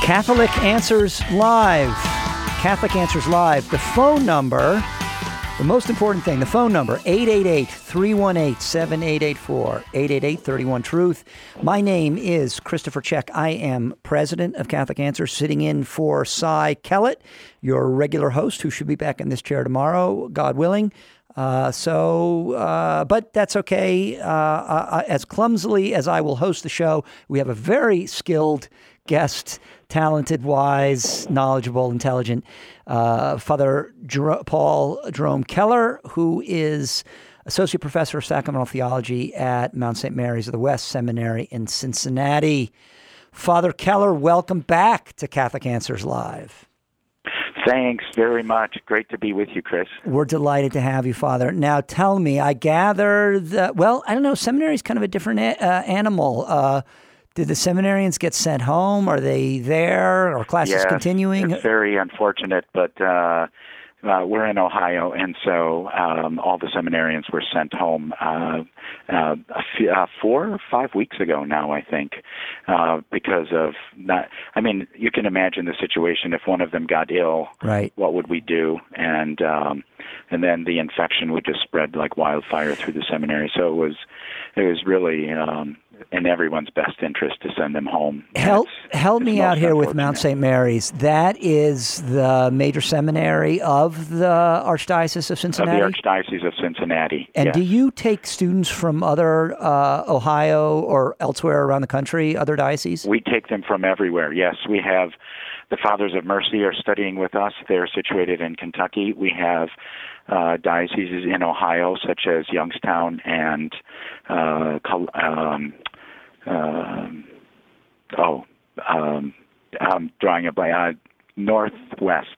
Catholic Answers Live. Catholic Answers Live. The phone number, the most important thing, the phone number, 888-318-7884, 888-31-TRUTH. My name is Christopher Check. I am president of Catholic Answers, sitting in for Cy Kellett, your regular host, who should be back in this chair tomorrow, God willing. But that's okay. As clumsily as I will host the show, we have a very skilled guest, talented, wise, knowledgeable, intelligent Father Paul Jerome Keller, who is Associate Professor of Sacramental Theology at Mount St. Mary's of the West Seminary in Cincinnati. Father Keller, welcome back to Catholic Answers Live. Thanks very much. Great to be with you, Chris. We're delighted to have you, Father. Now, tell me, I gather that, well, I don't know, seminary is kind of a different animal. Did the seminarians get sent home? Are they there? Are classes continuing? It's very unfortunate, but we're in Ohio, and so all the seminarians were sent home 4 or 5 weeks ago now, I think, because of not. I mean, you can imagine the situation if one of them got ill. Right. What would we do? And then the infection would just spread like wildfire through the seminary. So it was really in everyone's best interest to send them home. Help me out here with Mount St. Mary's. That is the major seminary of the Archdiocese of Cincinnati? Of the Archdiocese of Cincinnati, And yes. do you take students from other Ohio or elsewhere around the country, other dioceses? We take them from everywhere, yes. We have the Fathers of Mercy are studying with us. They're situated in Kentucky. We have dioceses in Ohio, such as Youngstown and I'm drawing a blank. Northwest,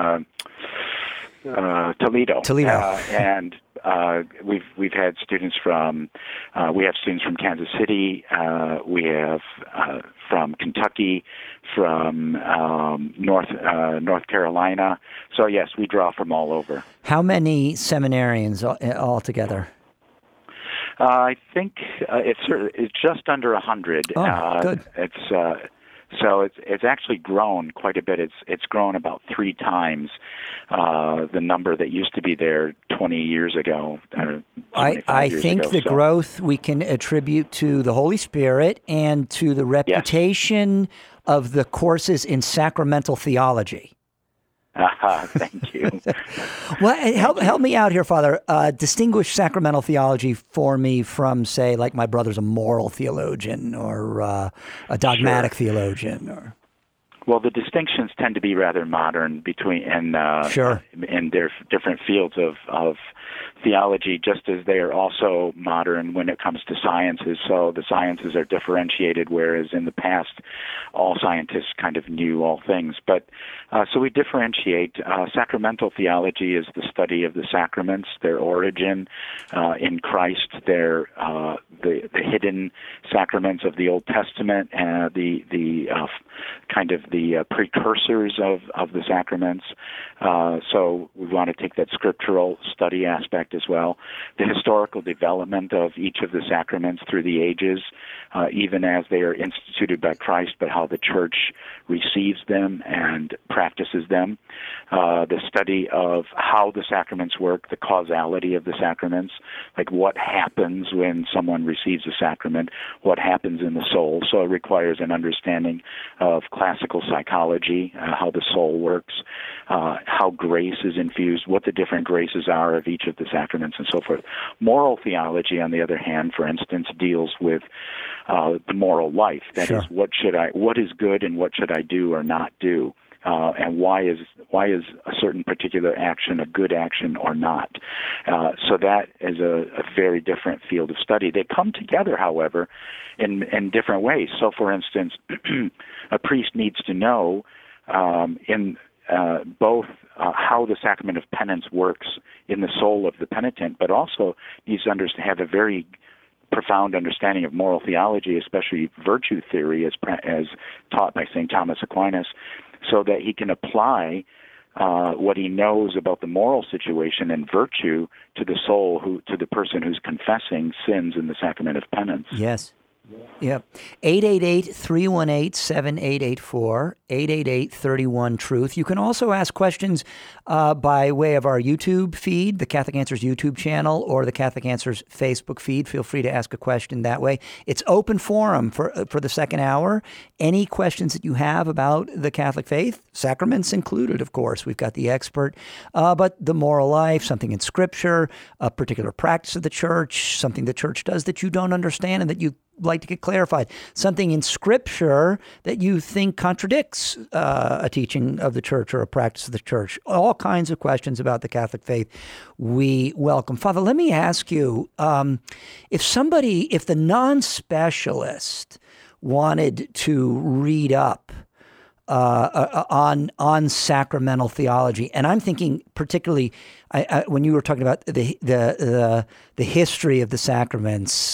Toledo. And we've had students from we have students from Kansas City. We have from Kentucky, from North Carolina. So yes, we draw from all over. How many seminarians altogether? I think it's just under 100. Oh, good. So it's actually grown quite a bit. It's grown about 3 times the number that used to be there 20 years ago. I think the growth we can attribute to the Holy Spirit and to the reputation of the courses in sacramental theology. Thank you. Well, help me out here, Father. Distinguish sacramental theology for me from, say, like my brother's a moral theologian or a dogmatic theologian. Well, the distinctions tend to be rather modern between in their different fields of theology, just as they are also modern when it comes to sciences. So the sciences are differentiated, whereas in the past, all scientists kind of knew all things. But so we differentiate. Sacramental theology is the study of the sacraments, their origin in Christ, their the hidden sacraments of the Old Testament, and the precursors of the sacraments. So we want to take that scriptural study aspect as well. The historical development of each of the sacraments through the ages, even as they are instituted by Christ, but how the Church receives them and practices them. The study of how the sacraments work, the causality of the sacraments, like what happens when someone receives a sacrament, what happens in the soul. So it requires an understanding of classical psychology, how the soul works, how grace is infused, what the different graces are of each of the sacraments, and so forth. Moral theology, on the other hand, for instance, deals with the moral life. That is, what is good and what should I do or not do? And why is a certain particular action a good action or not? So that is a very different field of study. They come together, however, in different ways. So, for instance, a priest needs to know both how the sacrament of penance works in the soul of the penitent, but also needs to have a very profound understanding of moral theology, especially virtue theory, as taught by St. Thomas Aquinas, so that he can apply what he knows about the moral situation and virtue to the soul, to the person who's confessing sins in the sacrament of penance. Yes. Yep. 888-318-7884, 888-31-TRUTH. You can also ask questions by way of our YouTube feed, the Catholic Answers YouTube channel, or the Catholic Answers Facebook feed. Feel free to ask a question that way. It's open forum for the second hour. Any questions that you have about the Catholic faith, sacraments included, of course. We've got the expert, but the moral life, something in Scripture, a particular practice of the Church, something the Church does that you don't understand and that you like to get clarified, something in Scripture that you think contradicts a teaching of the Church or a practice of the Church. All kinds of questions about the Catholic faith we welcome. Father, let me ask you, if the non-specialist wanted to read up on sacramental theology, and I'm thinking particularly when you were talking about the history of the sacraments,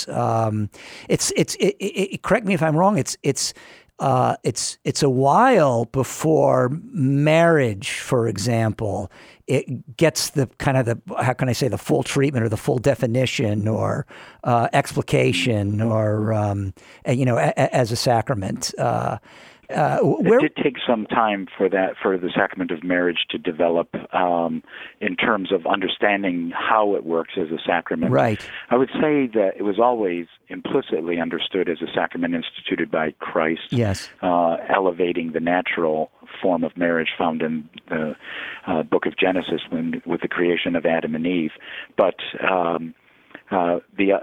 correct me if I'm wrong. It's a while before marriage, for example, it gets the how can I say, the full treatment or the full definition or explication or as a sacrament. It did take some time for the sacrament of marriage to develop in terms of understanding how it works as a sacrament. Right. I would say that it was always implicitly understood as a sacrament instituted by Christ, yes, elevating the natural form of marriage found in the book of Genesis with the creation of Adam and Eve. But I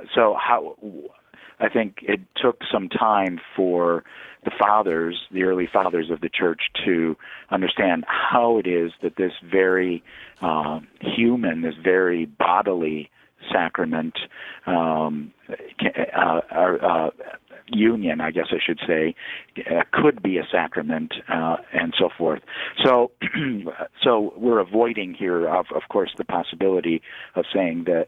think it took some time for the early fathers of the Church, to understand how it is that this very human, this very bodily sacrament, union, I guess I should say, could be a sacrament, and so forth. So we're avoiding here, of course, the possibility of saying that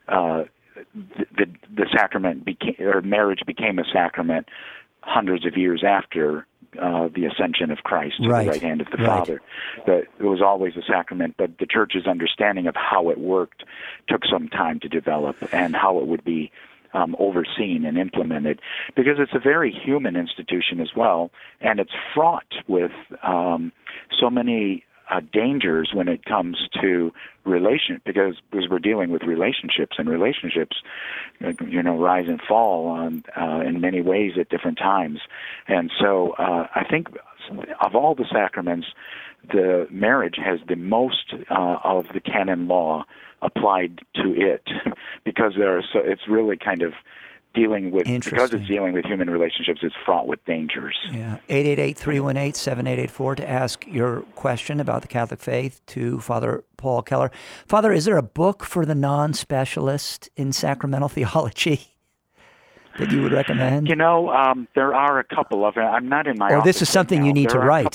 the sacrament marriage became a sacrament hundreds of years after the ascension of Christ to the right hand of the Father. That it was always a sacrament, but the Church's understanding of how it worked took some time to develop, and how it would be overseen and implemented, because it's a very human institution as well, and it's fraught with so many dangers when it comes to because we're dealing with relationships, and relationships, rise and fall in many ways at different times. And so I think of all the sacraments, the marriage has the most of the canon law applied to it, because it's really kind of because it's dealing with human relationships, it's fraught with dangers. Yeah. 888-318-7884 to ask your question about the Catholic faith to Father Paul Keller. Father, is there a book for the non-specialist in sacramental theology that you would recommend? There are a couple of them. I'm not in my office. Or this is something you need to write.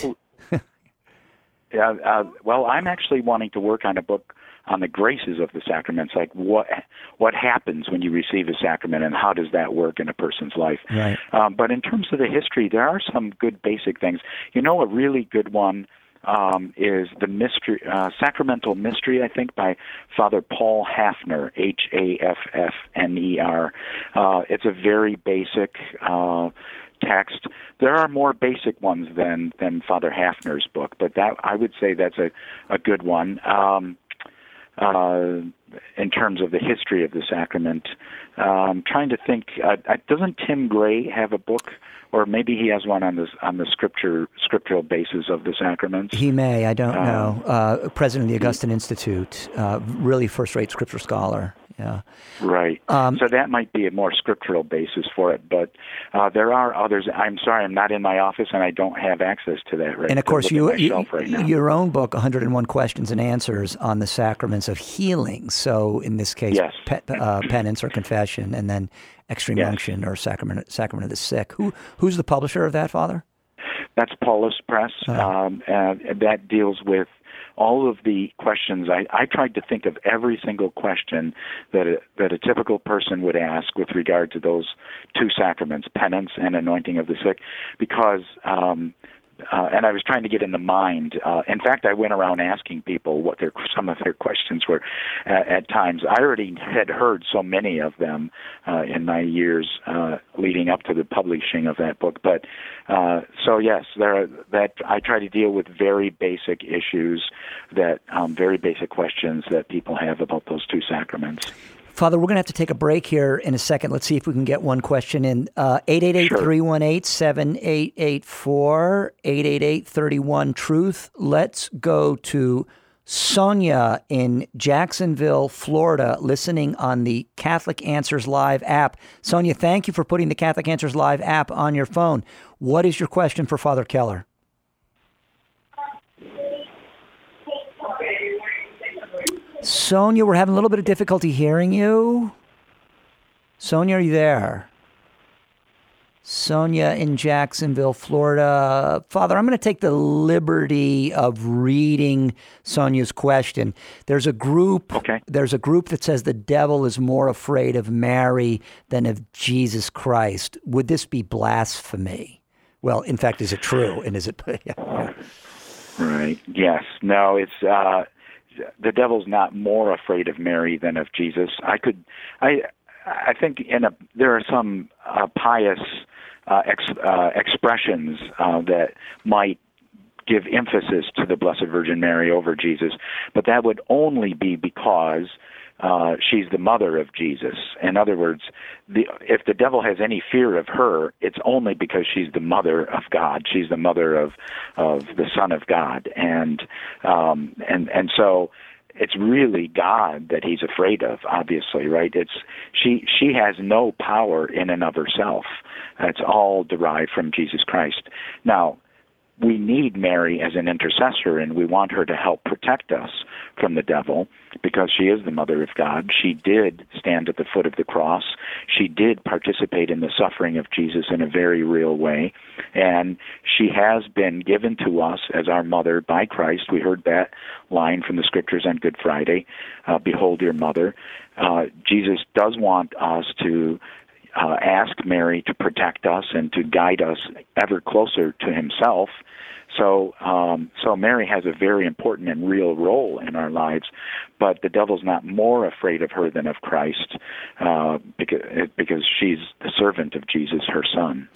Well, I'm actually wanting to work on a book on the graces of the sacraments, like what happens when you receive a sacrament and how does that work in a person's life. Right. But in terms of the history, there are some good basic things. A really good one is the mystery, Sacramental Mystery, I think, by Father Paul Hafner, Haffner. It's a very basic text. There are more basic ones than Father Hafner's book, but I would say that's a good one. In terms of the history of the sacrament, I'm trying to think. Doesn't Tim Gray have a book, or maybe he has one on the scriptural basis of the sacraments? He may. I don't know. President of the Augustine Institute, really first-rate scripture scholar. Yeah. Right. So that might be a more scriptural basis for it, but there are others. I'm sorry, I'm not in my office, and I don't have access to that right now. And of course, your own book, 101 Questions and Answers on the Sacraments of Healing. So in this case, yes. Penance or confession, and then extreme unction or sacrament of the sick. Who's the publisher of that, Father? That's Paulus Press. And that deals with all of the questions. I tried to think of every single question that a typical person would ask with regard to those two sacraments, penance and anointing of the sick, because and I was trying to get in the mind. In fact, I went around asking people what some of their questions were at times. I already had heard so many of them in my years leading up to the publishing of that book. But so yes, that I try to deal with very basic issues, very basic questions that people have about those two sacraments. Father, we're going to have to take a break here in a second. Let's see if we can get one question in. 888-318-7884, 888-31-TRUTH. Let's go to Sonia in Jacksonville, Florida, listening on the Catholic Answers Live app. Sonia, thank you for putting the Catholic Answers Live app on your phone. What is your question for Father Keller? Sonia, we're having a little bit of difficulty hearing you. Sonia, are you there? Sonia in Jacksonville, Florida. Father, I'm going to take the liberty of reading Sonia's question. There's a group that says the devil is more afraid of Mary than of Jesus Christ. Would this be blasphemy? Well, in fact, is it true? And is it? Yeah. Right. Yes. No, it's the devil's not more afraid of Mary than of Jesus. I think there are some pious expressions that might give emphasis to the Blessed Virgin Mary over Jesus, but that would only be because she's the mother of Jesus. In other words, if the devil has any fear of her, it's only because she's the mother of God. She's the mother of the Son of God, and so it's really God that he's afraid of. Obviously, right? She has no power in and of herself. It's all derived from Jesus Christ. Now, we need Mary as an intercessor, and we want her to help protect us from the devil because she is the mother of God. She did stand at the foot of the cross. She did participate in the suffering of Jesus in a very real way, and she has been given to us as our mother by Christ. We heard that line from the Scriptures on Good Friday, behold your mother. Jesus does want us to ask Mary to protect us and to guide us ever closer to himself. So Mary has a very important and real role in our lives, but the devil's not more afraid of her than of Christ because she's the servant of Jesus, her son.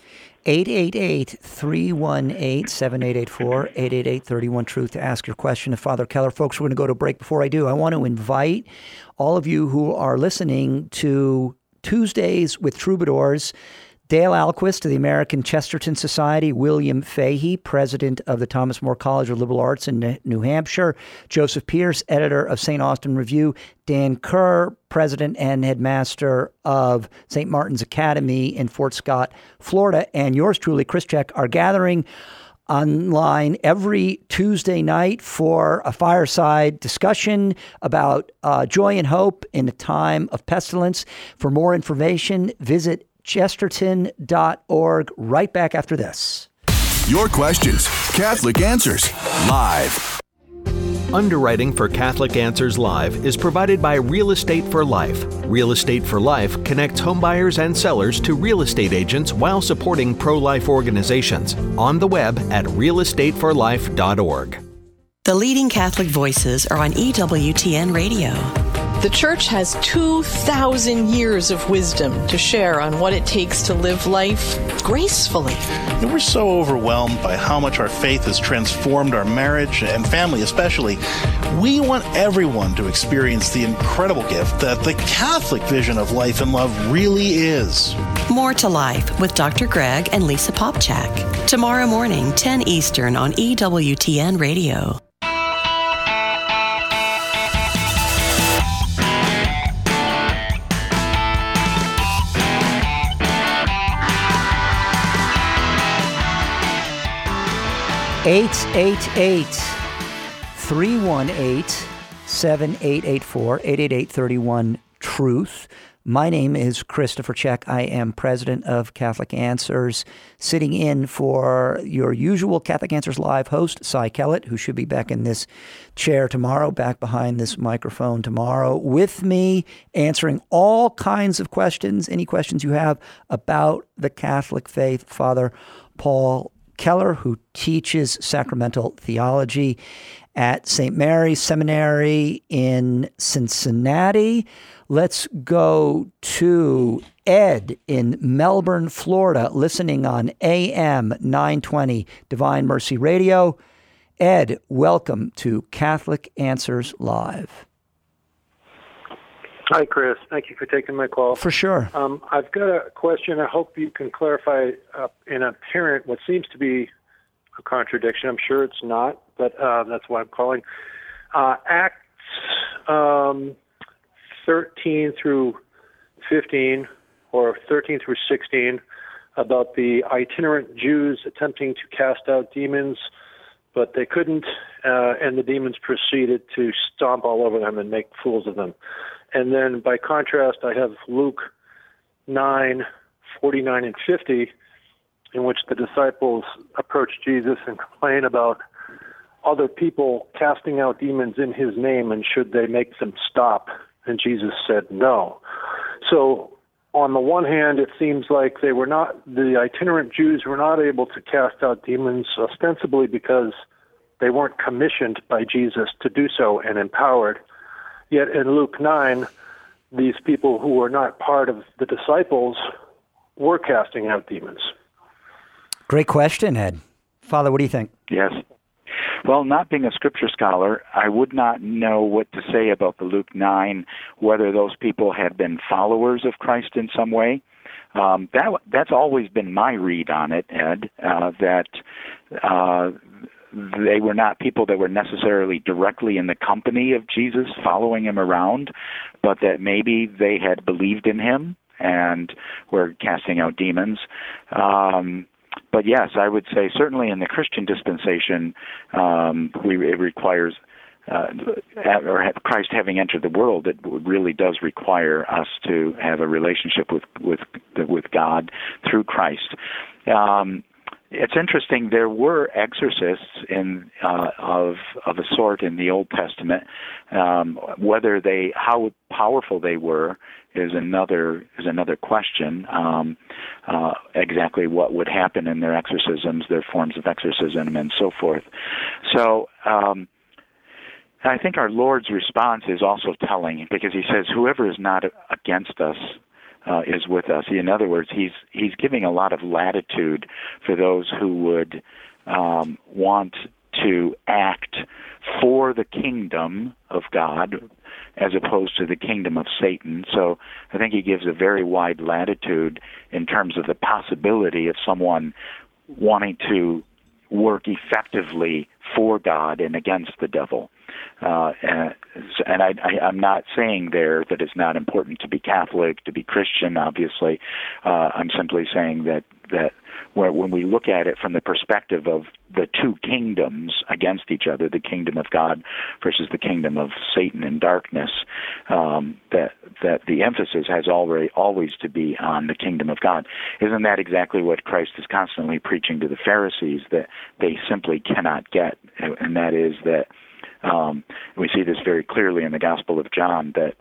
888-318-7884, 888-31-TRUTH to ask your question to Father Keller. Folks, we're going to go to break. Before I do, I want to invite all of you who are listening to Tuesdays with Troubadours. Dale Alquist of the American Chesterton Society, William Fahey, president of the Thomas More College of Liberal Arts in New Hampshire, Joseph Pierce, editor of St. Austin Review, Dan Kerr, president and headmaster of St. Martin's Academy in Fort Scott, Florida, and yours truly, Chris Check, are gathering online every Tuesday night for a fireside discussion about joy and hope in a time of pestilence. For more information, visit chesterton.org. Right back after this. Your questions, Catholic Answers, live. Underwriting for Catholic Answers Live is provided by Real Estate for Life. Real Estate for Life connects homebuyers and sellers to real estate agents while supporting pro-life organizations. On the web at realestateforlife.org. The leading Catholic voices are on EWTN Radio. The Church has 2,000 years of wisdom to share on what it takes to live life gracefully. We're so overwhelmed by how much our faith has transformed our marriage and family especially. We want everyone to experience the incredible gift that the Catholic vision of life and love really is. More to Life with Dr. Greg and Lisa Popchak. Tomorrow morning, 10 Eastern on EWTN Radio. Eight 318-7884, 888-31-TRUTH. My name is Christopher Check. I am president of Catholic Answers, sitting in for your usual Catholic Answers Live host, Cy Kellett, who should be back in this chair tomorrow, back behind this microphone tomorrow, with me, answering all kinds of questions, any questions you have about the Catholic faith, Father Paul Keller, who teaches sacramental theology at St. Mary's Seminary in Cincinnati. Let's go to Ed in Melbourne, Florida, listening on AM 920 Divine Mercy Radio. Ed, welcome to Catholic Answers Live. Hi, Chris. Thank you for taking my call. For sure. I've got a question. I hope you can clarify in apparent what seems to be a contradiction. I'm sure it's not, but that's why I'm calling. Acts 13 through 15, or 13 through 16, about the itinerant Jews attempting to cast out demons, but they couldn't, and the demons proceeded to stomp all over them and make fools of them. And then, by contrast, I have Luke 9, 49 and 50, in which the disciples approach Jesus and complain about other people casting out demons in his name, and should they make them stop? And Jesus said no. So, on the one hand, it seems like the itinerant Jews were not able to cast out demons, ostensibly because they weren't commissioned by Jesus to do so and empowered. Yet in Luke 9, these people who were not part of the disciples were casting out demons. Great question, Ed. Father, what do you think? Yes. Well, not being a scripture scholar, I would not know what to say about the Luke 9, whether those people had been followers of Christ in some way. That's always been my read on it, Ed, that they were not people that were necessarily directly in the company of Jesus following him around, but that maybe they had believed in him and were casting out demons. But yes, I would say certainly in the Christian dispensation, it requires, or Christ having entered the world, it really does require us to have a relationship with God through Christ. It's interesting. There were exorcists of a sort in the Old Testament. How powerful they were is another question. Exactly what would happen in their exorcisms, their forms of exorcism, and so forth. So I think our Lord's response is also telling, because he says, "Whoever is not against us is with us." In other words, he's giving a lot of latitude for those who would want to act for the kingdom of God as opposed to the kingdom of Satan. So I think he gives a very wide latitude in terms of the possibility of someone wanting to work effectively for God and against the devil. And I'm not saying there that it's not important to be Catholic, to be Christian, obviously. I'm simply saying that when we look at it from the perspective of the two kingdoms against each other, the kingdom of God versus the kingdom of Satan and darkness, that the emphasis has always to be on the kingdom of God. Isn't that exactly what Christ is constantly preaching to the Pharisees, that they simply cannot get? And that is that we see this very clearly in the Gospel of John, that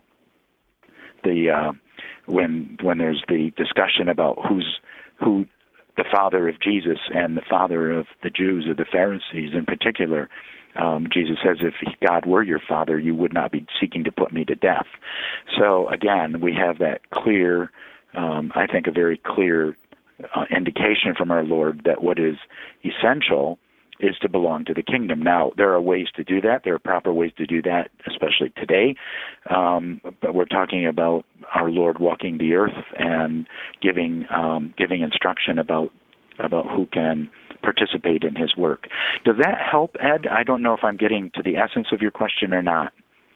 when there's the discussion about who the father of Jesus and the father of the Jews, or the Pharisees in particular, Jesus says, "If God were your father, you would not be seeking to put me to death." So again, we have that clear, I think a very clear indication from our Lord that what is essential is to belong to the kingdom. Now, there are ways to do that. There are proper ways to do that, especially today. But we're talking about our Lord walking the earth and giving instruction about who can participate in his work. Does that help, Ed? I don't know if I'm getting to the essence of your question or not.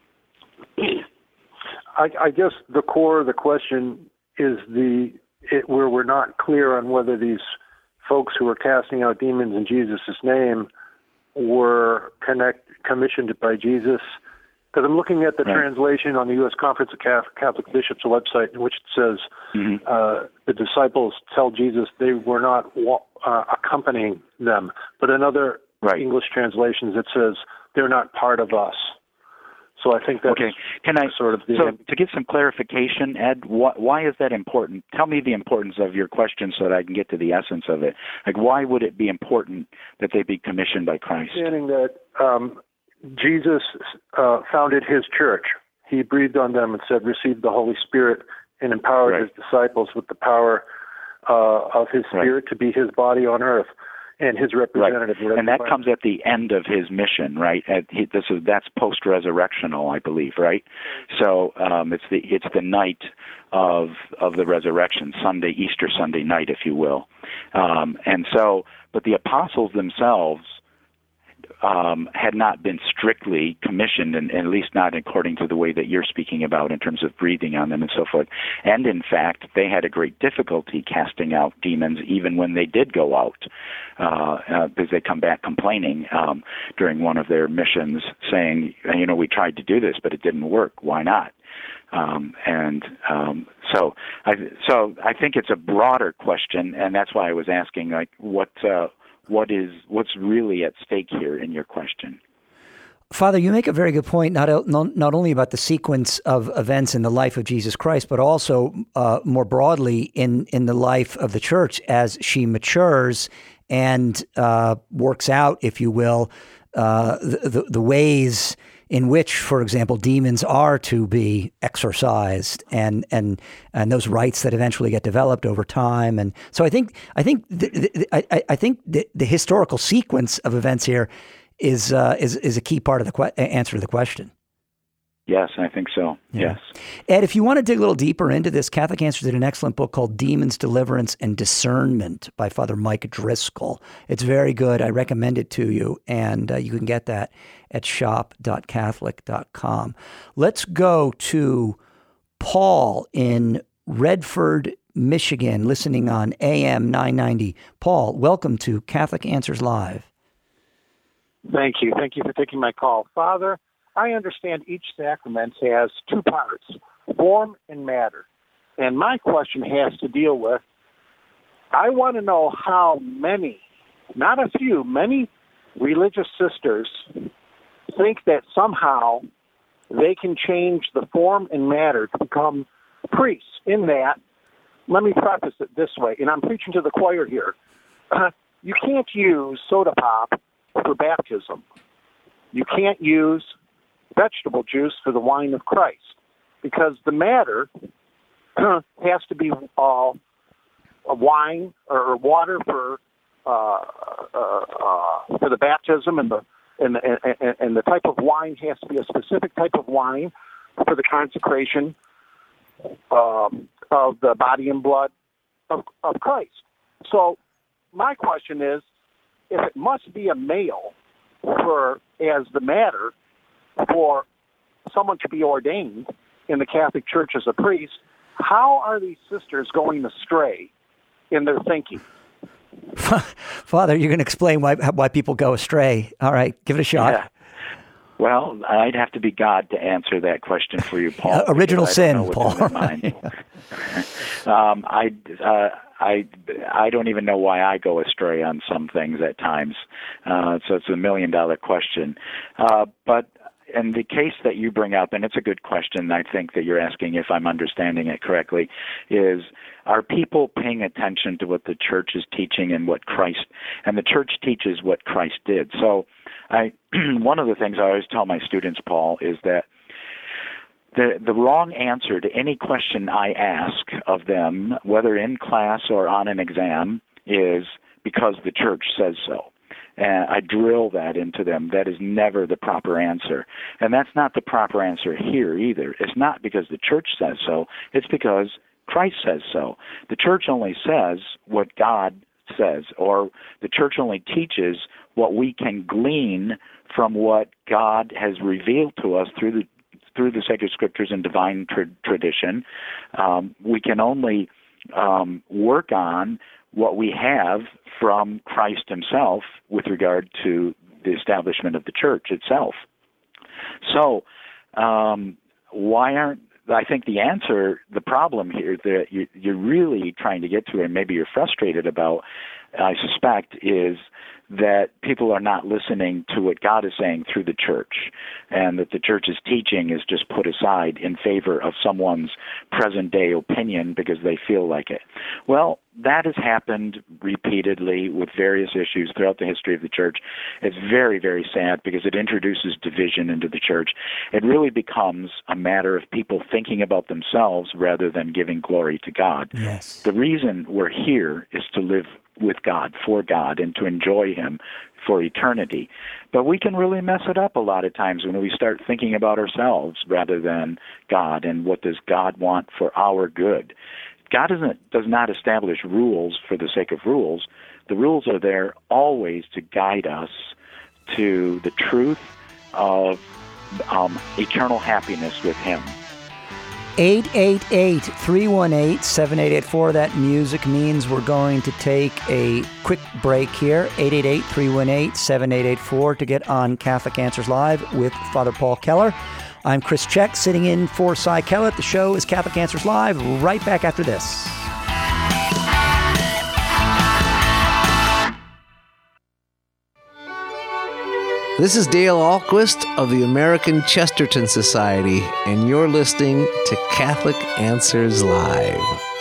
I guess the core of the question is where we're not clear on whether these folks who were casting out demons in Jesus' name were commissioned by Jesus. Because I'm looking at the translation on the U.S. Conference of Catholic Bishops website, in which it says the disciples tell Jesus they were not accompanying them. But in other English translations, it says they're not part of us. So I think that's okay. Can I sort of the... So to get some clarification, Ed, why is that important? Tell me the importance of your question so that I can get to the essence of it. Like, why would it be important that they be commissioned by Christ? Understanding that Jesus founded his church. He breathed on them and said, receive the Holy Spirit, and empowered his disciples with the power of his Spirit to be his body on earth and his representative. Right. And that comes at the end of his mission, right? That's post-resurrectional, I believe, right? So it's the night of the resurrection, Easter Sunday night, if you will. But the apostles themselves had not been strictly commissioned, and at least not according to the way that you're speaking about in terms of breathing on them and so forth. And in fact, they had a great difficulty casting out demons even when they did go out, because they come back complaining during one of their missions saying, we tried to do this, but it didn't work. Why not? So I think it's a broader question, and that's why I was asking, like, what's really at stake here in your question? Father, you make a very good point, not only about the sequence of events in the life of Jesus Christ, but also more broadly in the life of the church as she matures and works out, if you will, the ways in which, for example, demons are to be exorcised, and those rites that eventually get developed over time. And so I think the historical sequence of events here is a key part of the answer to the question. Yes, I think so. Yeah. Yes. Ed, if you want to dig a little deeper into this, Catholic Answers did an excellent book called Demons, Deliverance, and Discernment by Father Mike Driscoll. It's very good. I recommend it to you, and you can get that at shop.catholic.com. Let's go to Paul in Redford, Michigan, listening on AM 990. Paul, welcome to Catholic Answers Live. Thank you. Thank you for taking my call. Father, I understand each sacrament has two parts, form and matter. And my question has to deal with, I want to know how many, not a few, many religious sisters think that somehow they can change the form and matter to become priests. In that, let me preface it this way, and I'm preaching to the choir here. You can't use soda pop for baptism. You can't use vegetable juice for the wine of Christ, because the matter has to be a wine or water for the baptism, and the type of wine has to be a specific type of wine for the consecration of the body and blood of Christ. So my question is, if it must be a male as the matter for someone to be ordained in the Catholic Church as a priest, how are these sisters going astray in their thinking? Father, you're going to explain why people go astray. All right, give it a shot. Yeah. Well, I'd have to be God to answer that question for you, Paul. Original sin, Paul. I don't even know why I go astray on some things at times. So it's $1 million question. But in the case that you bring up, and it's a good question, I think that you're asking, if I'm understanding it correctly, is, are people paying attention to what the church is teaching and the church teaches what Christ did? So one of the things I always tell my students, Paul, is that the wrong answer to any question I ask of them, whether in class or on an exam, is because the church says so. And I drill that into them. That is never the proper answer. And that's not the proper answer here either. It's not because the church says so. It's because Christ says so. The church only says what God says, or the church only teaches what we can glean from what God has revealed to us through the sacred scriptures and divine tradition. We can only work on what we have from Christ himself with regard to the establishment of the church itself. So I think the problem here that you're really trying to get to, and maybe you're frustrated about, I suspect, is that people are not listening to what God is saying through the church, and that the church's teaching is just put aside in favor of someone's present-day opinion because they feel like it. Well, that has happened repeatedly with various issues throughout the history of the church. It's very, very sad because it introduces division into the church. It really becomes a matter of people thinking about themselves rather than giving glory to God. Yes. The reason we're here is to live with God, for God, and to enjoy Him for eternity. But we can really mess it up a lot of times when we start thinking about ourselves rather than God and what does God want for our good. God does not establish rules for the sake of rules. The rules are there always to guide us to the truth of eternal happiness with Him. 888-318-7884. That music means we're going to take a quick break here. 888-318-7884 to get on Catholic Answers Live with Father Paul Keller. I'm Chris Check, sitting in for Cy Kellett. The show is Catholic Answers Live. Right back after this. This is Dale Ahlquist of the American Chesterton Society, and you're listening to Catholic Answers Live.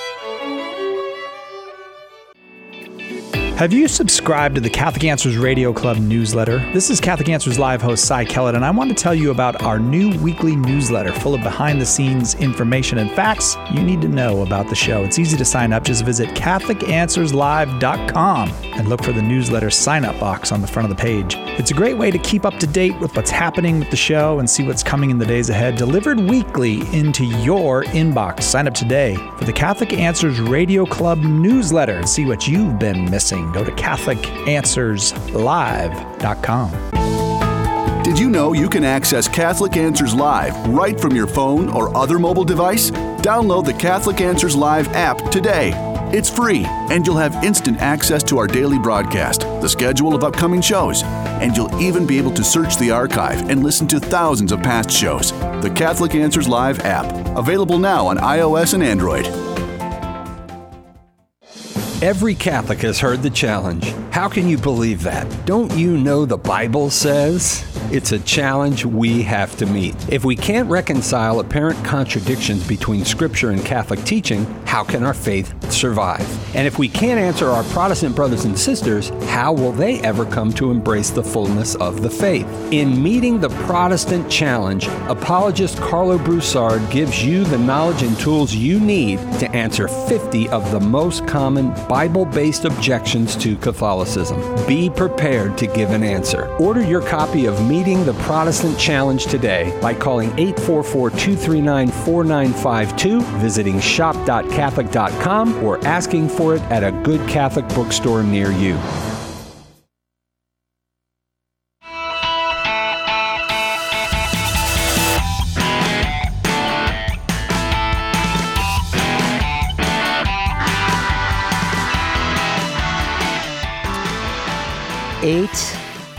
Have you subscribed to the Catholic Answers Radio Club newsletter? This is Catholic Answers Live host Cy Kellett, and I want to tell you about our new weekly newsletter full of behind-the-scenes information and facts you need to know about the show. It's easy to sign up. Just visit CatholicAnswersLive.com and look for the newsletter sign-up box on the front of the page. It's a great way to keep up to date with what's happening with the show and see what's coming in the days ahead, delivered weekly into your inbox. Sign up today for the Catholic Answers Radio Club newsletter and see what you've been missing. Go to CatholicAnswersLive.com. Did you know you can access Catholic Answers Live right from your phone or other mobile device? Download the Catholic Answers Live app today. It's free, and you'll have instant access to our daily broadcast, the schedule of upcoming shows, and you'll even be able to search the archive and listen to thousands of past shows. The Catholic Answers Live app, available now on iOS and Android. Every Catholic has heard the challenge. How can you believe that? Don't you know the Bible says? It's a challenge we have to meet. If we can't reconcile apparent contradictions between Scripture and Catholic teaching, how can our faith survive? And if we can't answer our Protestant brothers and sisters, how will they ever come to embrace the fullness of the faith? In Meeting the Protestant Challenge, apologist Carlo Broussard gives you the knowledge and tools you need to answer 50 of the most common Bible-based objections to Catholicism. Be prepared to give an answer. Order your copy of Meeting the Protestant Challenge today by calling 844-239-4952, visiting shop.catholic.com, or asking for it at a good Catholic bookstore near you. Eight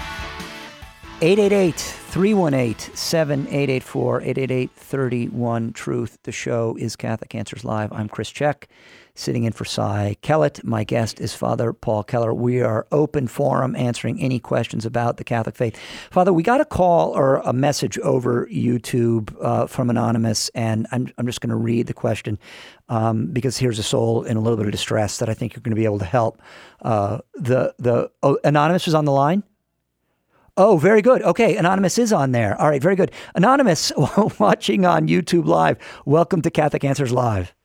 888-318-7884, 888-31-TRUTH. The show is Catholic Answers Live. I'm Chris Check, sitting in for Cy Kellett. My guest is Father Paul Keller. We are open forum, answering any questions about the Catholic faith. Father, we got a call or a message over YouTube from Anonymous, and I'm just going to read the question because here's a soul in a little bit of distress that I think you're going to be able to help. Anonymous is on the line? Oh, very good. Okay, Anonymous is on there. All right, very good. Anonymous, watching on YouTube Live, welcome to Catholic Answers Live.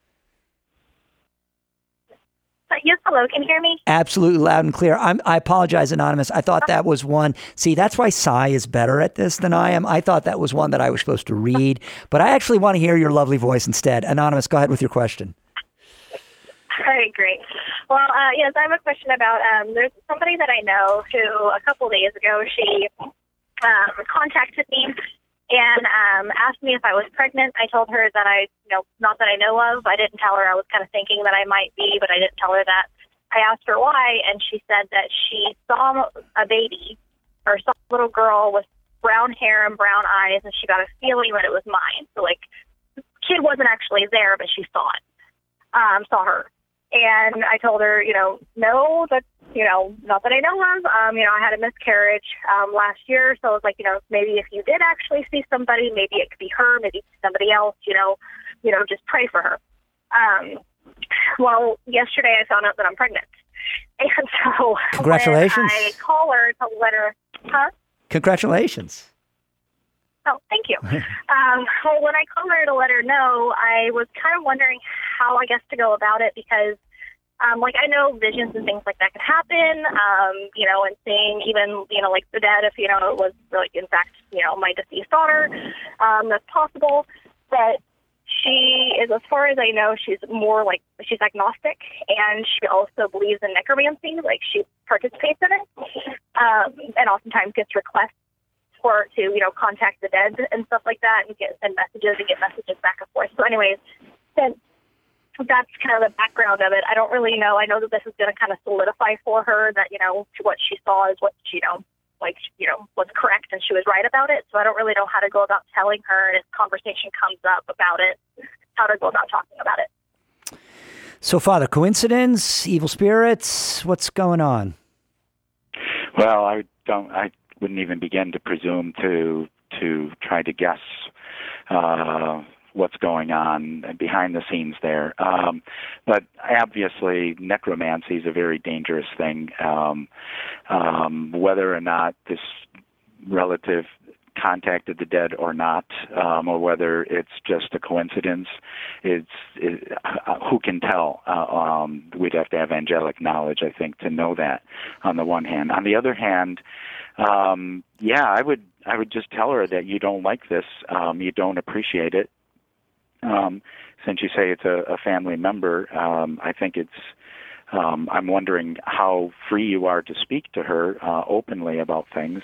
Yes, hello. Can you hear me? Absolutely loud and clear. I apologize, Anonymous. I thought that was one. See, that's why Cy is better at this than I am. I thought that was one that I was supposed to read, but I actually want to hear your lovely voice instead. Anonymous, go ahead with your question. All right, great. Well, yes, I have a question about, there's somebody that I know who a couple days ago, she contacted me and asked me if I was pregnant. I told her that not that I know of. I didn't tell her. I was kind of thinking that I might be, but I didn't tell her that. I asked her why, and she said that she saw a baby, or saw a little girl with brown hair and brown eyes, and she got a feeling that it was mine. So, the kid wasn't actually there, but she saw it, saw her. And I told her, no, that's, not that I know of. I had a miscarriage last year, so I was like, maybe if you did actually see somebody, maybe it could be her, maybe somebody else, just pray for her. Well, yesterday I found out that I'm pregnant. And so Congratulations. when I call her to let her, Congratulations. Oh, thank you. Well, when I called her to let her know, I was kind of wondering how, I guess, to go about it because, I know visions and things like that can happen, and seeing even, like the dead, if, it was really, in fact, my deceased daughter, that's possible. But she is, as far as I know, she's more she's agnostic, and she also believes in necromancy, she participates in it, and oftentimes gets requests for her to, contact the dead and stuff like that and send messages and get messages back and forth. So anyways, that's kind of the background of it. I don't really know. I know that this is going to kind of solidify for her that, what she saw is what she, was correct and she was right about it. So I don't really know how to go about telling her if conversation comes up about it, how to go about talking about it. So, Father, coincidence, evil spirits, what's going on? Well, I wouldn't even begin to presume to try to guess what's going on behind the scenes there. But obviously, necromancy is a very dangerous thing. Whether or not this relative contacted the dead or not, or whether it's just a coincidence, who can tell? We'd have to have angelic knowledge, I think, to know that on the one hand. On the other hand, I would just tell her that you don't like this, you don't appreciate it. Since you say it's a family member, I think it's, I'm wondering how free you are to speak to her openly about things.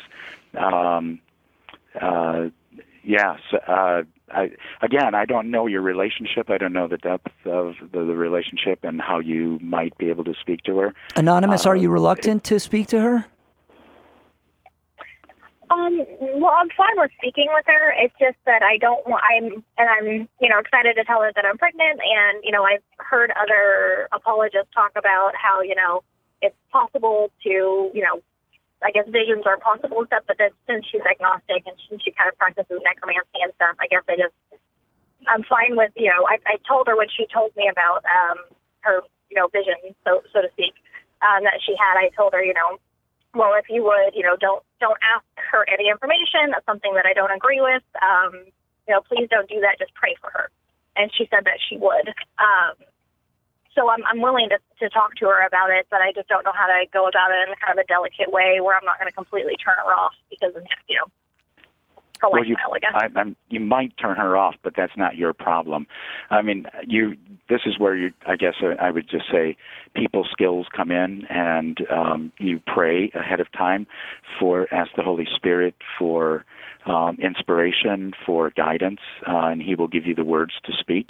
I don't know your relationship. I don't know the depth of the relationship and how you might be able to speak to her. Anonymous, are you reluctant to speak to her? Well, I'm fine with speaking with her. It's just that I'm excited to tell her that I'm pregnant, and, I've heard other apologists talk about how, it's possible to, I guess visions are possible and stuff, but then since she's agnostic and she kind of practices necromancy and stuff, I guess I'm fine with, I told her when she told me about her, vision, so to speak, that she had, I told her, well, if you would, don't ask her any information. That's something that I don't agree with. Please don't do that. Just pray for her. And she said that she would. So I'm willing to talk to her about it, but I just don't know how to go about it in kind of a delicate way where I'm not going to completely turn her off because of, her lifestyle, I guess. You might turn her off, but that's not your problem. I mean, this is where I guess I would just say people skills come in, and you pray ahead of time ask the Holy Spirit for inspiration, for guidance, and He will give you the words to speak.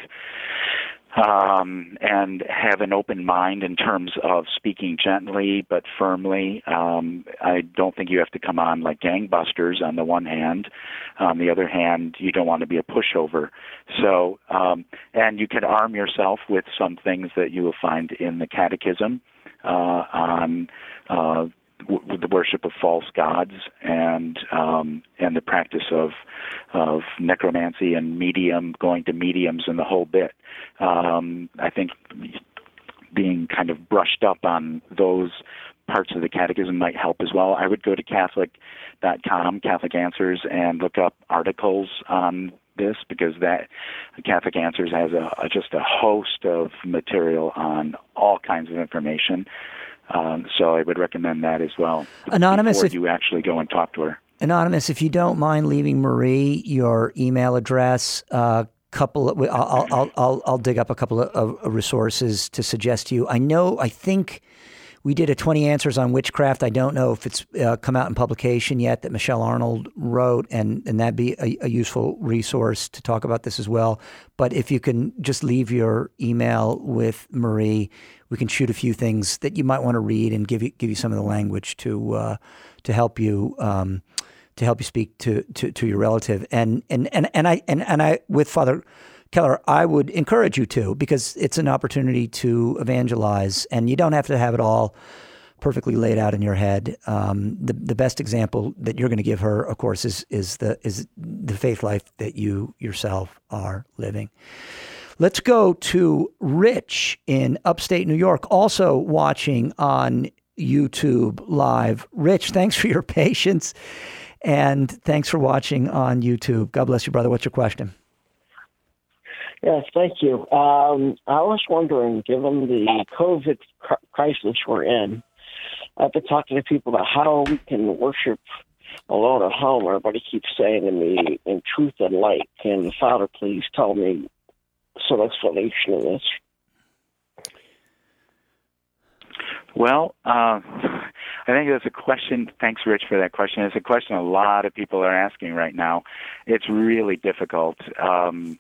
And have an open mind in terms of speaking gently but firmly. I don't think you have to come on like gangbusters on the one hand. On the other hand, you don't want to be a pushover. So, and you can arm yourself with some things that you will find in the Catechism on the worship of false gods and the practice of necromancy and going to mediums and the whole bit. I think being kind of brushed up on those parts of the Catechism might help as well. I would go to Catholic.com, Catholic Answers, and look up articles on this because that Catholic Answers has just a host of material on all kinds of information. So I would recommend that as well. Anonymous, before you actually go and talk to her. Anonymous, if you don't mind leaving Marie your email address, I'll dig up a couple of resources to suggest to you. I think we did a 20 Answers on Witchcraft. I don't know if it's come out in publication yet that Michelle Arnold wrote, and that'd be a useful resource to talk about this as well. But if you can just leave your email with Marie, we can shoot a few things that you might want to read and give you some of the language to help you speak to your relative. And I with Father Keller, I would encourage you to, because it's an opportunity to evangelize, and you don't have to have it all perfectly laid out in your head. The best example that you're going to give her, of course, is the faith life that you yourself are living. Let's go to Rich in upstate New York, also watching on YouTube Live. Rich, thanks for your patience, and thanks for watching on YouTube. God bless you, brother. What's your question? Yes, thank you. I was wondering, given the COVID crisis we're in, I've been talking to people about how we can worship alone at home. Everybody keeps saying to me, in truth and light. Can the Father please tell me some explanation of this? Well, I think that's a question. Thanks, Rich, for that question. It's a question a lot of people are asking right now. It's really difficult to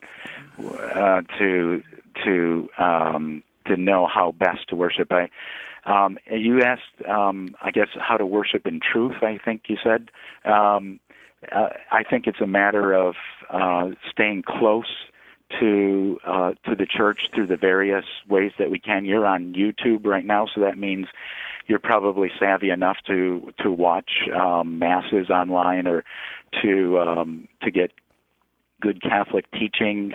know how best to worship. You asked, I guess, how to worship in truth, I think you said. I think it's a matter of staying close to the church through the various ways that we can. You're on YouTube right now, so that means you're probably savvy enough to watch masses online, or to get good Catholic teaching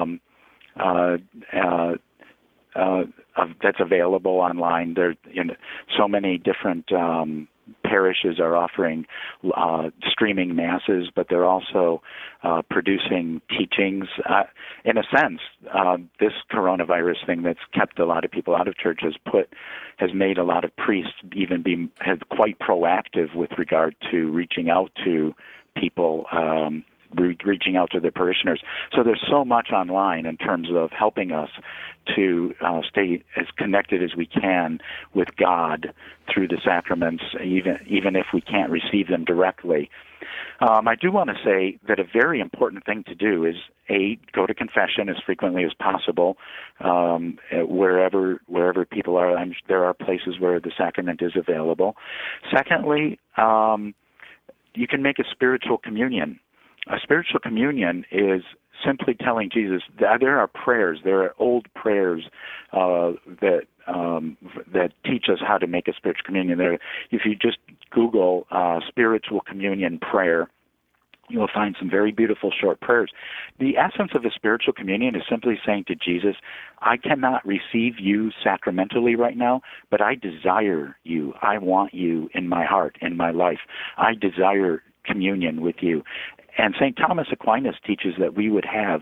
that's available online. There, so many different parishes are offering streaming masses, but they're also producing teachings. In a sense, this coronavirus thing that's kept a lot of people out of church has made a lot of priests even be quite proactive with regard to reaching out to people, reaching out to their parishioners. So there's so much online in terms of helping us to stay as connected as we can with God through the sacraments, even if we can't receive them directly. I do want to say that a very important thing to do is, go to confession as frequently as possible, wherever people are. There are places where the sacrament is available. Secondly, you can make a spiritual communion. A spiritual communion is simply telling Jesus that there are prayers, there are old prayers that teach us how to make a spiritual communion. If you just Google spiritual communion prayer, you'll find some very beautiful short prayers. The essence of a spiritual communion is simply saying to Jesus, I cannot receive you sacramentally right now, but I desire you. I want you in my heart, in my life. I desire communion with you. And St. Thomas Aquinas teaches that we would have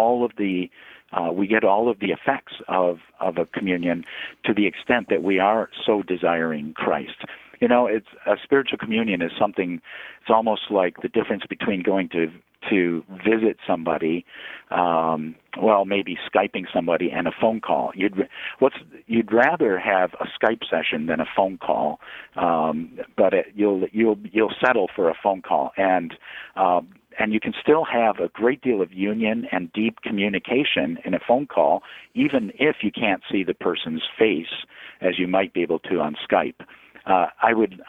we get all of the effects of a communion to the extent that we are so desiring Christ. It's a spiritual communion is something. It's almost like the difference between going to visit somebody, maybe Skyping somebody, and a phone call. You'd rather have a Skype session than a phone call, but you'll settle for a phone call, and you can still have a great deal of union and deep communication in a phone call, even if you can't see the person's face as you might be able to on Skype. I would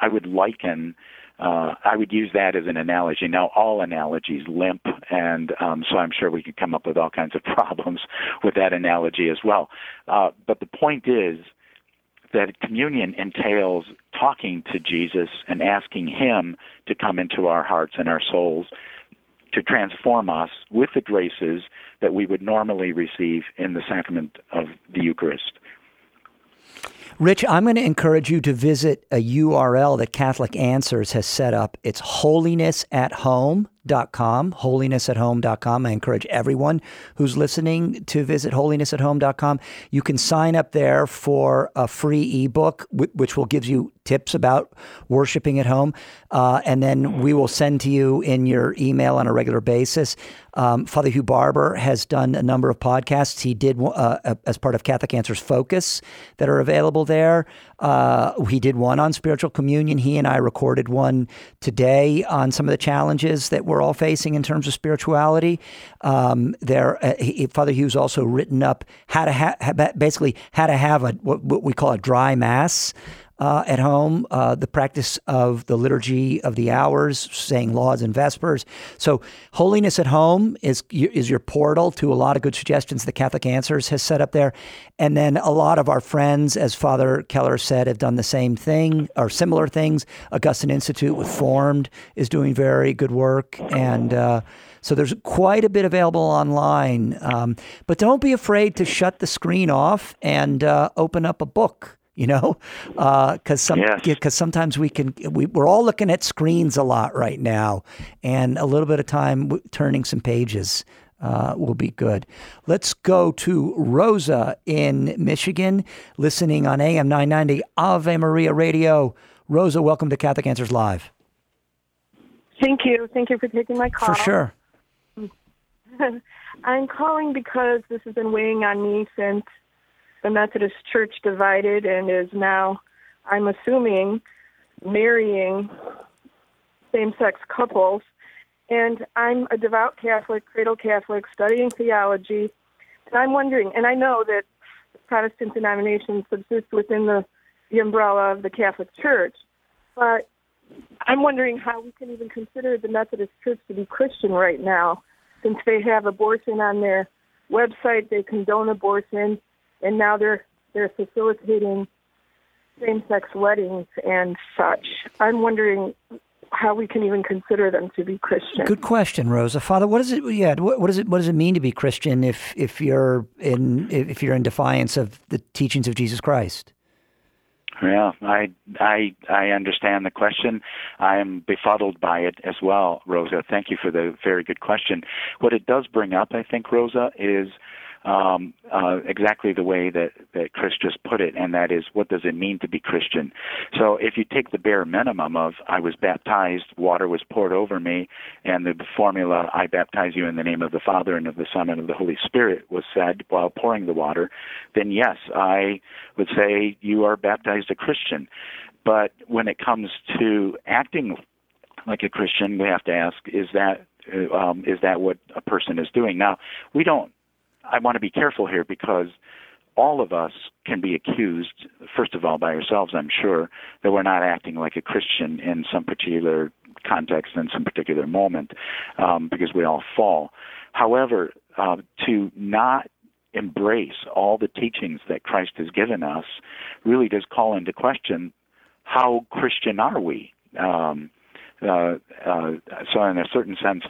use that as an analogy. Now, all analogies limp, and so I'm sure we could come up with all kinds of problems with that analogy as well. But the point is that communion entails talking to Jesus and asking him to come into our hearts and our souls to transform us with the graces that we would normally receive in the sacrament of the Eucharist. Rich, I'm going to encourage you to visit a URL that Catholic Answers has set up. It's holinessathome.com, holinessathome.com. I encourage everyone who's listening to visit holinessathome.com. You can sign up there for a free ebook, which will give you tips about worshiping at home. And then we will send to you in your email on a regular basis. Father Hugh Barber has done a number of podcasts. He did, as part of Catholic Answers Focus, that are available there. He did one on spiritual communion. He and I recorded one today on some of the challenges that we're all facing in terms of spirituality. Father Hugh's also written up how to have what we call a dry mass. at home, the practice of the liturgy of the hours, saying lauds and vespers. So Holiness at Home is your portal to a lot of good suggestions that Catholic Answers has set up there. And then a lot of our friends, as Father Keller said, have done the same thing or similar things. Augustine Institute with Formed is doing very good work. And so there's quite a bit available online. But don't be afraid to shut the screen off and open up a book. Because sometimes we're all looking at screens a lot right now, and a little bit of time turning some pages will be good. Let's go to Rosa in Michigan, listening on AM 990 Ave Maria Radio. Rosa, welcome to Catholic Answers Live. Thank you. Thank you for taking my call. For sure. I'm calling because this has been weighing on me since the Methodist Church divided and is now, I'm assuming, marrying same-sex couples. And I'm a devout Catholic, cradle Catholic, studying theology. And I'm wondering, and I know that Protestant denominations subsist within the umbrella of the Catholic Church, but I'm wondering how we can even consider the Methodist Church to be Christian right now, since they have abortion on their website, they condone abortion, and now they're facilitating same-sex weddings and such. I'm wondering how we can even consider them to be Christian. Good question, Rosa. Father, what does it? Yeah, what does it mean to be Christian if you're in defiance of the teachings of Jesus Christ? Yeah, I understand the question. I am befuddled by it as well, Rosa. Thank you for the very good question. What it does bring up, I think, Rosa, is exactly the way that Chris just put it, and that is, what does it mean to be Christian? So if you take the bare minimum of, I was baptized, water was poured over me, and the formula, I baptize you in the name of the Father and of the Son and of the Holy Spirit, was said while pouring the water, then yes, I would say you are baptized a Christian. But when it comes to acting like a Christian, we have to ask, is that what a person is doing? Now, I want to be careful here, because all of us can be accused, first of all, by ourselves, I'm sure, that we're not acting like a Christian in some particular context, in some particular moment, because we all fall. However, to not embrace all the teachings that Christ has given us really does call into question, how Christian are we? So in a certain sense,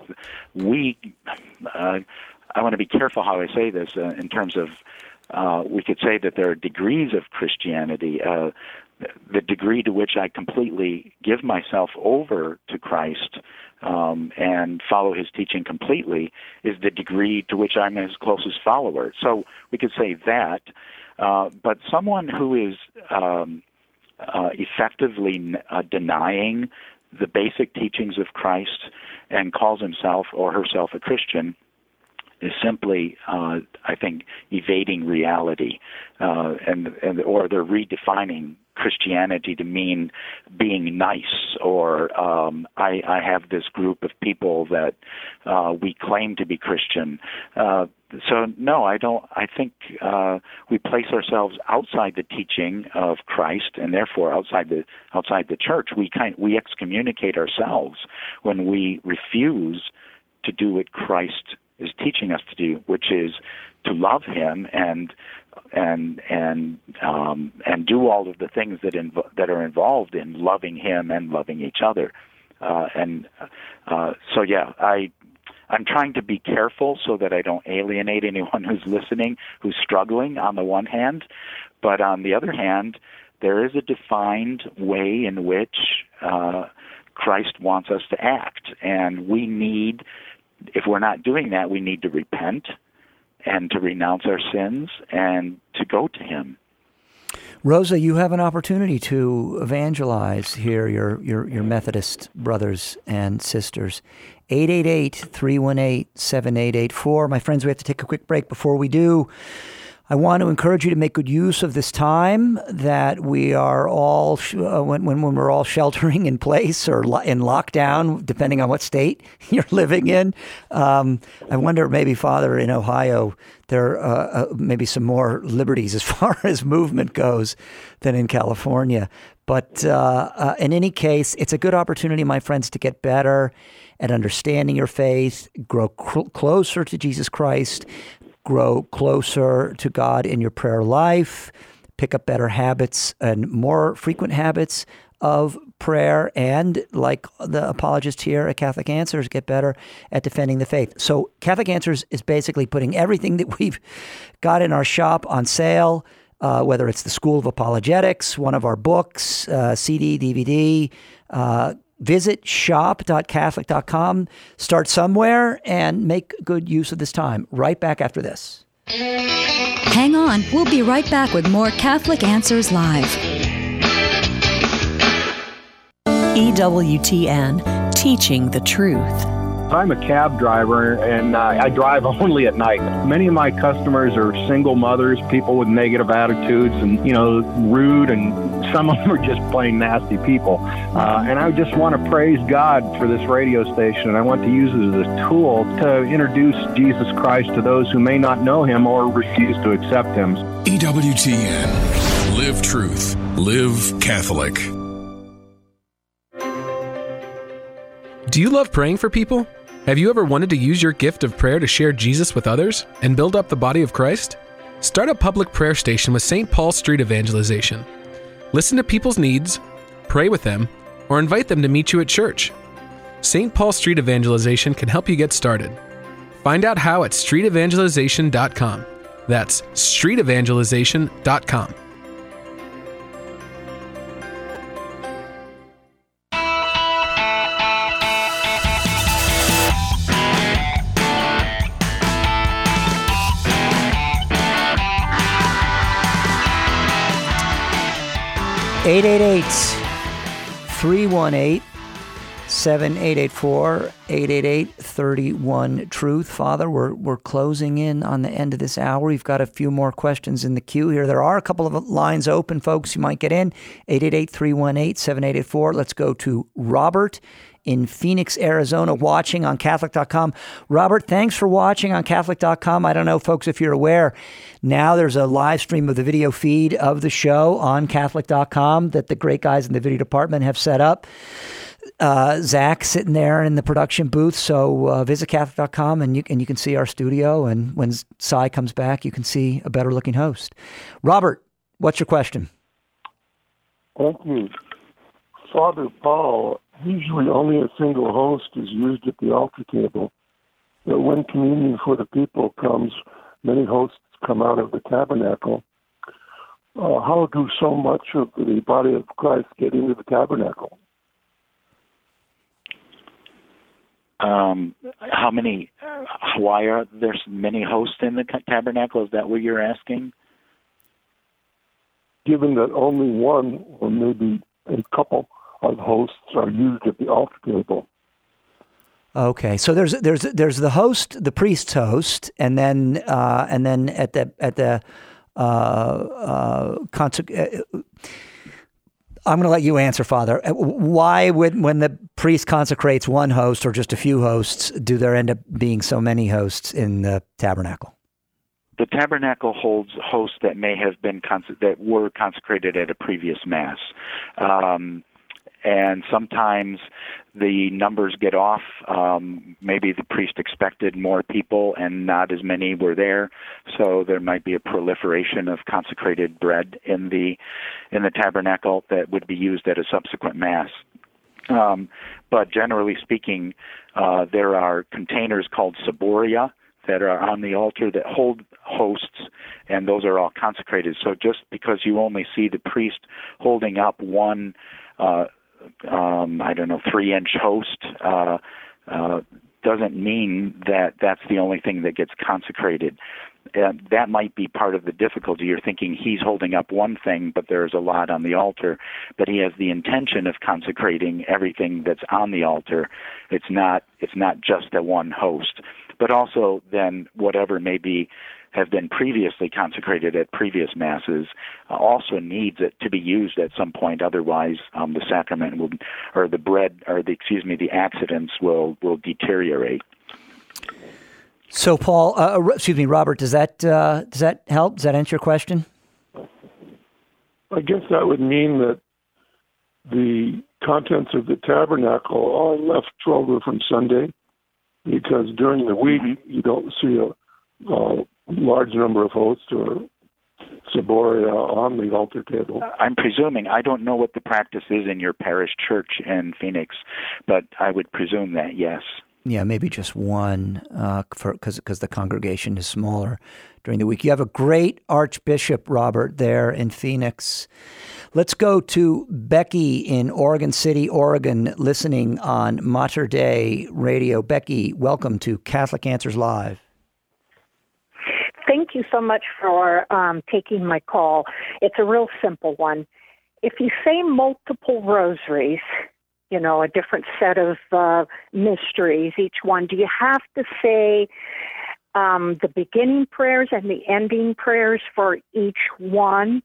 I want to be careful how I say this in terms of, we could say that there are degrees of Christianity. The degree to which I completely give myself over to Christ and follow his teaching completely is the degree to which I'm his closest follower. So we could say that. But someone who is effectively denying the basic teachings of Christ and calls himself or herself a Christian is simply, I think, evading reality, or they're redefining Christianity to mean being nice, or I have this group of people that we claim to be Christian. So no, I don't. I think we place ourselves outside the teaching of Christ, and therefore outside the church. We excommunicate ourselves when we refuse to do what Christ is teaching us to do, which is to love him and do all of the things that are involved in loving him and loving each other. So yeah, I'm trying to be careful so that I don't alienate anyone who's listening, who's struggling on the one hand, but on the other hand, there is a defined way in which Christ wants us to act, and we need. If we're not doing that, we need to repent and to renounce our sins and to go to him. Rosa, you have an opportunity to evangelize here, your Methodist brothers and sisters. 888-318-7884. My friends, we have to take a quick break. Before we do, I want to encourage you to make good use of this time that we are all, when we're all sheltering in place or in lockdown, depending on what state you're living in. I wonder, maybe, Father, in Ohio, there are maybe some more liberties as far as movement goes than in California. But in any case, it's a good opportunity, my friends, to get better at understanding your faith, grow closer to Jesus Christ, grow closer to God in your prayer life, pick up better habits and more frequent habits of prayer, and, like the apologist here at Catholic Answers, get better at defending the faith. So Catholic Answers is basically putting everything that we've got in our shop on sale, whether it's the School of Apologetics, one of our books, CD, DVD. Visit shop.catholic.com. Start somewhere and make good use of this time. Right back after this. Hang on. We'll be right back with more Catholic Answers Live. EWTN, teaching the truth. I'm a cab driver, and I drive only at night. Many of my customers are single mothers, people with negative attitudes, and, rude, and some of them are just plain nasty people. And I just want to praise God for this radio station, and I want to use it as a tool to introduce Jesus Christ to those who may not know him or refuse to accept him. EWTN. Live truth. Live Catholic. Do you love praying for people? Have you ever wanted to use your gift of prayer to share Jesus with others and build up the body of Christ? Start a public prayer station with St. Paul Street Evangelization. Listen to people's needs, pray with them, or invite them to meet you at church. St. Paul Street Evangelization can help you get started. Find out how at streetevangelization.com. That's streetevangelization.com. Eight 318-7884, 888-31-TRUTH. Father, we're closing in on the end of this hour. We've got a few more questions in the queue here. There are a couple of lines open, folks. You might get in. 888-318-7884. Let's go to Robert in Phoenix, Arizona, watching on Catholic.com. Robert, thanks for watching on Catholic.com. I don't know, folks, if you're aware, now there's a live stream of the video feed of the show on Catholic.com that the great guys in the video department have set up. Zach sitting there in the production booth. So visit Catholic.com and you can see our studio. And when Cy comes back, you can see a better looking host. Robert, what's your question? Thank you. Father Paul, usually only a single host is used at the altar table. But when communion for the people comes, many hosts come out of the tabernacle. How do so much of the body of Christ get into the tabernacle? How many? Why are there many hosts in the tabernacle? Is that what you're asking? Given that only one or maybe a couple of hosts are used at the altar table. Okay, so there's the host, the priest's host, and then at the I'm going to let you answer, Father. Why when the priest consecrates one host or just a few hosts, do there end up being so many hosts in the tabernacle? The tabernacle holds hosts that may have been that were consecrated at a previous mass. And sometimes the numbers get off. Maybe the priest expected more people and not as many were there. So there might be a proliferation of consecrated bread in the tabernacle that would be used at a subsequent mass. But generally speaking, there are containers called ciboria that are on the altar that hold hosts, and those are all consecrated. So just because you only see the priest holding up one 3-inch host doesn't mean that that's the only thing that gets consecrated. That might be part of the difficulty. You're thinking he's holding up one thing, but there's a lot on the altar. But he has the intention of consecrating everything that's on the altar. It's not just a one host. But also then whatever may be have been previously consecrated at previous Masses also needs it to be used at some point. Otherwise, the sacrament will, or the bread, or the accidents will deteriorate. So, Paul, Robert, does that help? Does that answer your question? I guess that would mean that the contents of the tabernacle are left over from Sunday, because during the week you don't see a large number of hosts or ciboria on the altar table. I'm presuming, I don't know what the practice is in your parish church in Phoenix, but I would presume that, yes. Yeah, maybe just one, because the congregation is smaller during the week. You have a great Archbishop, Robert, there in Phoenix. Let's go to Becky in Oregon City, Oregon, listening on Mater Dei Radio. Becky, welcome to Catholic Answers Live. Thank you so much for taking my call. It's a real simple one. If you say multiple rosaries, a different set of mysteries, each one, do you have to say the beginning prayers and the ending prayers for each one?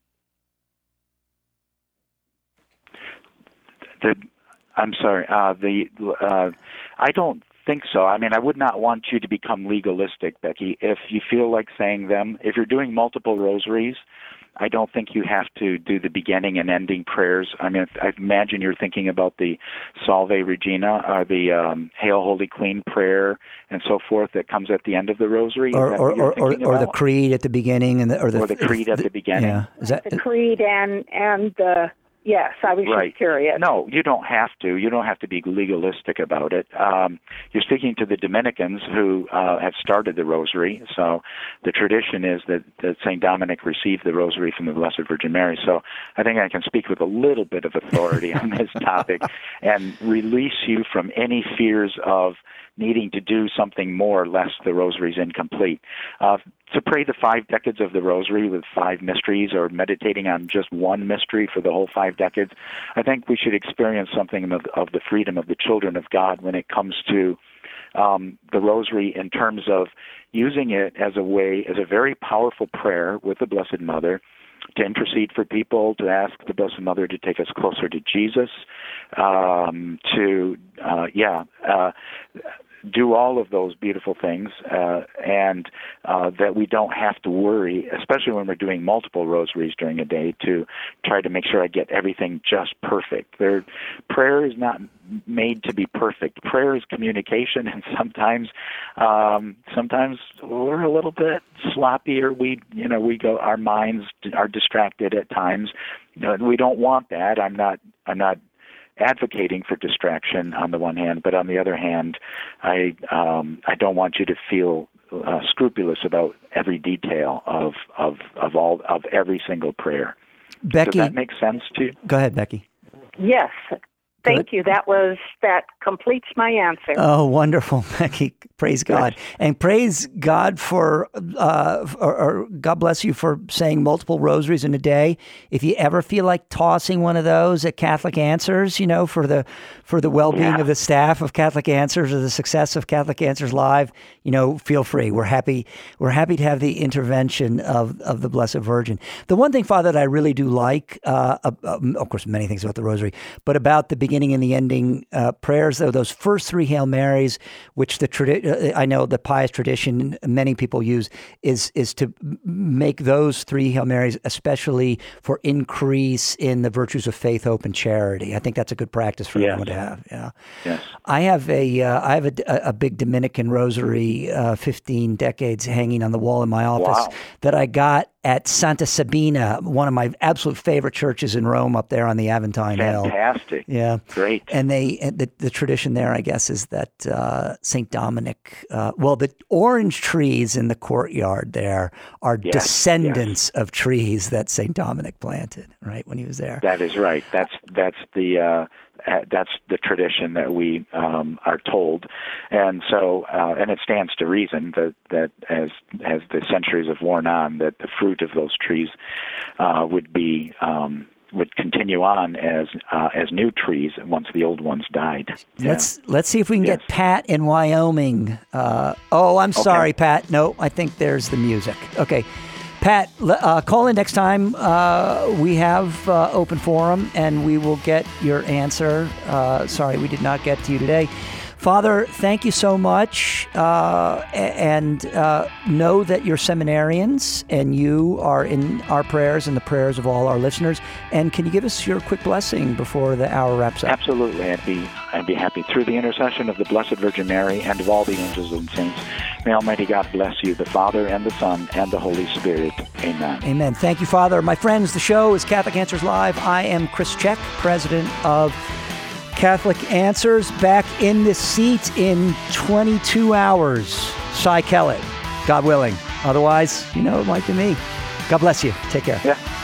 I'm sorry. I don't think so. I mean, I would not want you to become legalistic, Becky. If you feel like saying them, if you're doing multiple rosaries, I don't think you have to do the beginning and ending prayers. I mean, I imagine you're thinking about the Salve Regina, or the Hail Holy Queen prayer, and so forth that comes at the end of the rosary. Or the creed at the beginning, or the creed at the beginning. Yeah, is that the creed and the. Yes, I was just curious. No, you don't have to. You don't have to be legalistic about it. You're speaking to the Dominicans who have started the rosary. So the tradition is that St. Dominic received the rosary from the Blessed Virgin Mary. So I think I can speak with a little bit of authority on this topic and release you from any fears of needing to do something more lest the rosary is incomplete. To pray the 5 decades of the rosary with 5 mysteries, or meditating on just one mystery for the whole 5 decades, I think we should experience something of the freedom of the children of God when it comes to the rosary, in terms of using it as a very powerful prayer with the Blessed Mother, to intercede for people, to ask the Blessed Mother to take us closer to Jesus, do all of those beautiful things, and that we don't have to worry, especially when we're doing multiple rosaries during a day, to try to make sure I get everything just perfect. Prayer is not made to be perfect. Prayer is communication, and sometimes we're a little bit sloppy, or we go, our minds are distracted at times. We don't want that. I'm not advocating for distraction on the one hand, but on the other hand, I don't want you to feel scrupulous about every detail of every single prayer. Becky, does that make sense to you? Go ahead, Becky. Yes. Thank you. That completes my answer. Oh, wonderful, Becky. Praise God. And praise God for, or God bless you for saying multiple rosaries in a day. If you ever feel like tossing one of those at Catholic Answers, for the well-being of the staff of Catholic Answers, or the success of Catholic Answers Live, feel free. We're happy to have the intervention of the Blessed Virgin. The one thing, Father, that I really do like, of course, many things about the rosary, but about the beginning and the ending prayers, though, those first 3 Hail Marys, which I know the pious tradition many people use, is to make those 3 Hail Marys especially for increase in the virtues of faith, hope, and charity. I think that's a good practice for everyone to have. Yeah. Yes. I have a big Dominican rosary, 15 decades, hanging on the wall in my office that I got at Santa Sabina, one of my absolute favorite churches in Rome, up there on the Aventine Hill. Fantastic. Yeah. Great. And the tradition there, I guess, is that St. Dominic, the orange trees in the courtyard there are descendants of trees that St. Dominic planted, right, when he was there. That is right. That's the tradition that we are told, and so and it stands to reason that as the centuries have worn on, that the fruit of those trees would be would continue on as new trees once the old ones died. Let's see if we can get Pat in Wyoming. I'm sorry, Pat. No, I think there's the music. Okay. Pat, call in next time. We have open forum, and we will get your answer. Sorry, we did not get to you today. Father, thank you so much, and know that you're seminarians, and you are in our prayers and the prayers of all our listeners. And can you give us your quick blessing before the hour wraps up? Absolutely. I'd be happy. Through the intercession of the Blessed Virgin Mary and of all the angels and saints, may Almighty God bless you, the Father and the Son and the Holy Spirit. Amen. Amen. Thank you, Father. My friends, the show is Catholic Answers Live. I am Chris Check, president of Catholic Answers, back in this seat in 22 hours. Cy Kellett, God willing. Otherwise, it might be me. God bless you. Take care. Yeah.